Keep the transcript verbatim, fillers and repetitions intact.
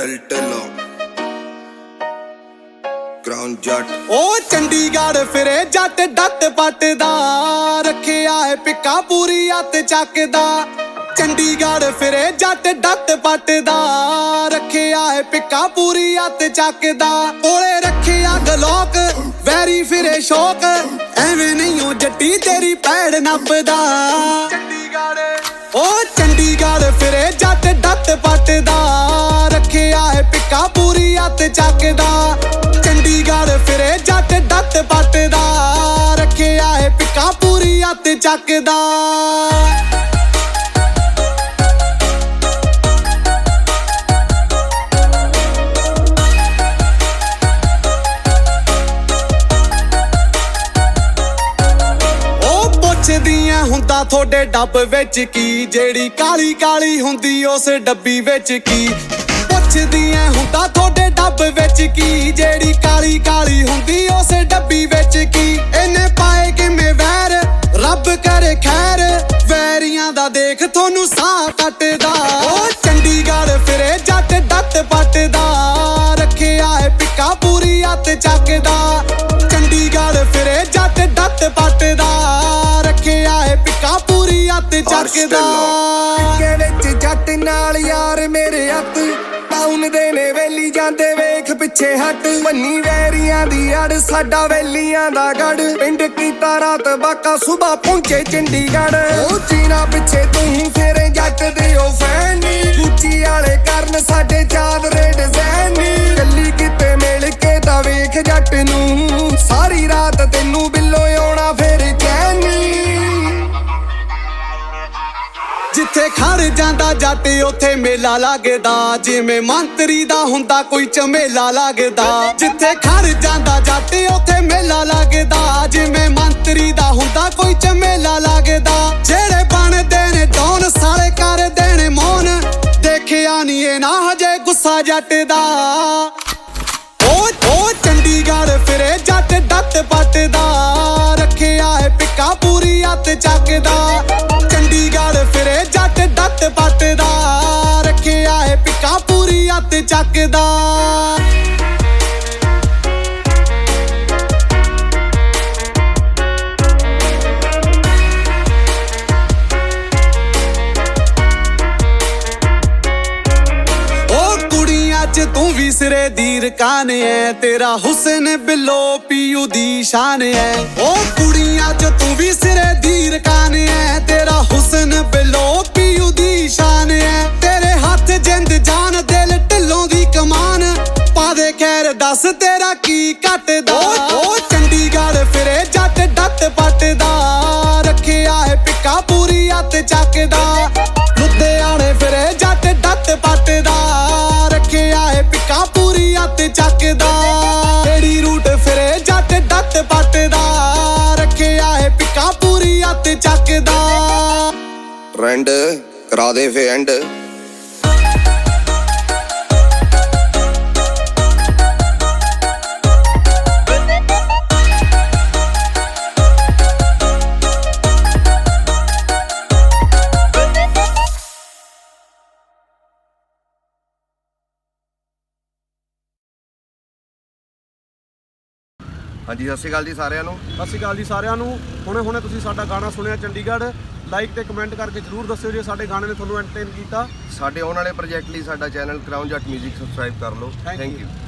ਦਿਲ ਢਿੱਲੋਂ ਕਰਾਊਨ ਜੱਟ। ਉਹ ਚੰਡੀਗੜ੍ਹ ਫਿਰੇ ਜੱਟ ਡੱਟ ਪੱਟ ਦਾ, ਰੱਖਿਆ ਏ ਪਿੱਕਾ ਪੂਰੀ ਹੱਥ ਚੱਕਦਾ। ਚੰਡੀਗੜ੍ਹ ਫਿਰੇ ਜੱਟ ਡੱਟ ਪੱਟ ਦਾ, ਰੱਖਿਆ ਏ ਪਿੱਕਾ ਪੂਰੀ ਹੱਥ ਚੱਕਦਾ। ਕੋਲੇ ਰੱਖਿਆ ਗਲੋਕ ਵੈਰੀ ਫਿਰੇ ਸ਼ੌਕ, ਐਵੇਂ ਨਹੀਂ ਓ ਜੱਟੀ ਤੇਰੀ ਪੈੜ ਨੱਪਦਾ। ਚੰਡੀਗੜ੍ਹ ਉਹ ਚੰਡੀਗੜ੍ਹ ਫਿਰੇ ਜੱਟ ਡੱਟ ਪੱਟ ਦਾ, ਰੱਖਿਆ ਏ ਪਿੱਕਾ ਪੂਰੀ ਹੱਥ ਚੱਕਦਾ। ਚੰਡੀਗੜ੍ਹ ਫਿਰੇ ਜੱਟ ਡੱਟ ਪੱਟ ਦਾ, ਰੱਖਿਆ ਏ ਪਿੱਕਾ ਪੂਰੀ ਹੱਥ ਚੱਕਦਾ। ਪੁੱਛਦੀਆਂ ਹੁੰਦਾ ਥੋੜੇ ਡੱਬ ਵਿੱਚ ਕੀ, ਜਿਹੜੀ ਕਾਲੀ ਕਾਲੀ ਹੁੰਦੀ ਉਸ ਡੱਬੀ ਵਿੱਚ ਕੀ। ਪੁੱਛਦੀਆਂ ਹੁੰਦਾ ਥੋੜੇ ਡੱਬ ਵਿੱਚ ਕੀ, ਜਿਹੜੀ ਕਾਲੀ ਕਾਲੀ ਹੁੰਦੀ ਉਸ ਡੱਬੀ ਵਿੱਚ ਕੀ। ਇਹਨੇ ਪਾਏ ਕਿਵੇਂ ਵੈਰ ਰੱਬ ਕਰੇ ਖੈਰ, ਵੈਰੀਆਂ ਦਾ ਦੇਖ ਤੁਹਾਨੂੰ ਸਾਹ ਕੱਟਦਾ। ਉਹ ਚੰਡੀਗੜ੍ਹ ਫਿਰੇ ਜੱਟ ਡੱਟ ਪੱਟ ਦਾ, ਰੱਖਿਆ ਏ ਪਿੱਕਾ ਪੂਰੀ ਹੱਥ ਚੱਕਦਾ। ਚੰਡੀਗੜ੍ਹ ਫਿਰੇ ਜੱਟ ਡੱਟ ਪੱਟ ਦਾ, ਰੱਖਿਆ ਏ ਪਿੱਕਾ ਪੂਰੀ ਹੱਥ ਚੱਕਦਾ। ਪਿੱਕੇ ਵਿੱਚ ਜੱਟ ਨਾਲ ਯਾਰ ਮੇਰੇ ਹੱਥ, ਟਾਊਨ ਦੇ ਨੇ ਵੇਲੀ ਜਾਂਦੇ ਵੇਖ ਪਿੱਛੇ ਹਟ। ਮੰਨੀ ਵੈਰੀਆਂ ਦੀ ਅੜ ਸਾਡਾ ਵੇਲੀਆਂ ਦਾ ਗੜ, ਪਿੰਡ ਕੀਤਾ ਰਾਤ ਬਾਕਾ ਸੁਬਾ ਪਹੁੰਚੇ ਚੰਡੀਗੜ੍ਹ। ਉਹ ਚੀਨਾ ਪਿੱਛੇ ਤੂੰ ਫੇਰੇ ਜੱਟ ਦੇ ਉਹ ਫੈਨੀ, ਉੱਚੀ ਵਾਲੇ ਕਰਨ ਸਾਡੇ ਚਾਦਰੇ ਡਿਜ਼ਾਈਨੀ। ਗੱਲੀ ਕਿਤੇ ਮਿਲ ਕੇ ਤਾਂ ਵੇਖ ਜੱਟ ਨੂੰ, ਸਾਰੀ ਰਾਤ ਤੈਨੂੰ ਬਿੱਲੋ ਆਉਣਾ ਫੇਰ ਚੈਨੀ। ਜਿੱਥੇ ਖੜ ਜਾਂਦਾ ਜੱਟ ਉੱਥੇ ਮੇਲਾ ਲੱਗਦਾ, ਜਿਵੇਂ ਮੰਤਰੀ ਦਾ ਹੁੰਦਾ ਕੋਈ ਝਮੇਲਾ ਲੱਗਦਾ। ਜਿੱਥੇ ਖੜ ਜਾਂਦਾ ਜੱਟ ਉੱਥੇ ਮੇਲਾ ਲੱਗਦਾ, ਜਿਵੇਂ ਮੰਤਰੀ ਦਾ ਹੁੰਦਾ ਕੋਈ ਝਮੇਲਾ ਲੱਗਦਾ। ਜਿਹੜੇ ਬਣਦੇ ਨੇ ਡੌਨ ਸਾਲੇ ਕਰਦੇ ਨੇ ਮੌਨ, ਦੇਖਿਆ ਨੀ ਇਹ ਨਾ ਹਜੇ ਗੁੱਸਾ ਜੱਟ ਦਾ। ਉਹ ਉਹ ਚੰਡੀਗੜ੍ਹ ਫਿਰੇ ਜੱਟ ਡੱਟ ਪੱਟ ਦਾ, ਰੱਖਿਆ ਏ ਪਿੱਕਾ ਪੂਰੀ ਹੱਥ ਚੱਕਦਾ। ਚੰਡੀਗੜ੍ਹ ਫਿਰੇ ਜੱਟ ਡੱਟ ਪੱਟ ਦਾ, ਰੱਖਿਆ ਏ ਪਿੱਕਾ ਪੂਰੀ ਹੱਥ ਚੱਕਦਾ। ਤੂੰ ਵੀ ਸਿਰੇ ਦੀ ਰਕਾਨ ਐ, ਤੇਰਾ ਹੁਸਨ ਬਿੱਲੋ ਪੀਯੂ ਦੀ ਸ਼ਾਨ ਐ। ਉਹ ਕੁੜੀਆਂ ਚ ਤੂੰ ਵੀ ਸਿਰੇ ਦੀ ਰਕਾਨ ਐ, ਤੇਰਾ ਹੁਸਨ ਬਿੱਲੋ ਪੀਯੂ ਦੀ ਸ਼ਾਨ ਐ। ਤੇਰੇ ਹੱਥ ਜਿੰਦ ਜਾਨ ਦਿਲ ਢਿੱਲੋਂ ਦੀ ਕਮਾਨ, ਪਾ ਦੇ ਖੈਰ ਦੱਸ ਤੇਰਾ ਕੀ ਘਟਦਾ। ਉਹ ਚੰਡੀਗੜ੍ਹ ਫਿਰੇ ਜੱਟ ਡੱਟ ਪੱਟ ਦਾ, ਰੱਖਿਆ ਏ ਪਿੱਕਾ ਪੂਰੀ ਹੱਥ ਚੱਕਦਾ। ਲੁਧਿਆਣੇ ਫਿਰੇ ਜੱਟ ਡੱਟ ਪੱਟ ਦਾ, ਰੱਖਿਆ ਏ ਪਿੱਕਾ ਪੂਰੀ ਹੱਥ ਚੱਕਦਾ। ਏੜੀ ਰੂਟ ਫਿਰੇ ਜੱਟ ਡੱਟ ਪੱਟ ਦਾ, ਰੱਖਿਆ ਏ ਪਿੱਕਾ ਪੂਰੀ ਹੱਥ ਚੱਕਦਾ। ਟ੍ਰੈਂਡ ਕਰਾ ਦੇ ਫੇ ਐਂਡ। ਹਾਂਜੀ ਸਤਿ ਸ਼੍ਰੀ ਅਕਾਲ ਜੀ ਸਾਰਿਆਂ ਨੂੰ। ਸਤਿ ਸ਼੍ਰੀ ਅਕਾਲ ਜੀ ਸਾਰਿਆਂ ਨੂੰ। ਹੁਣੇ ਹੁਣੇ ਤੁਸੀਂ ਸਾਡਾ ਗਾਣਾ ਸੁਣਿਆ ਚੰਡੀਗੜ੍ਹ। ਲਾਈਕ ਤੇ ਕਮੈਂਟ ਕਰਕੇ ਜ਼ਰੂਰ ਦੱਸਿਓ ਜੇ ਸਾਡੇ ਗਾਣੇ ਨੇ ਤੁਹਾਨੂੰ ਐਂਟਰਟੇਨ ਕੀਤਾ। ਸਾਡੇ ਆਉਣ ਵਾਲੇ ਪ੍ਰੋਜੈਕਟ ਲਈ ਸਾਡਾ channel Crown Jatt music subscribe ਕਰ ਲਓ। Thank you.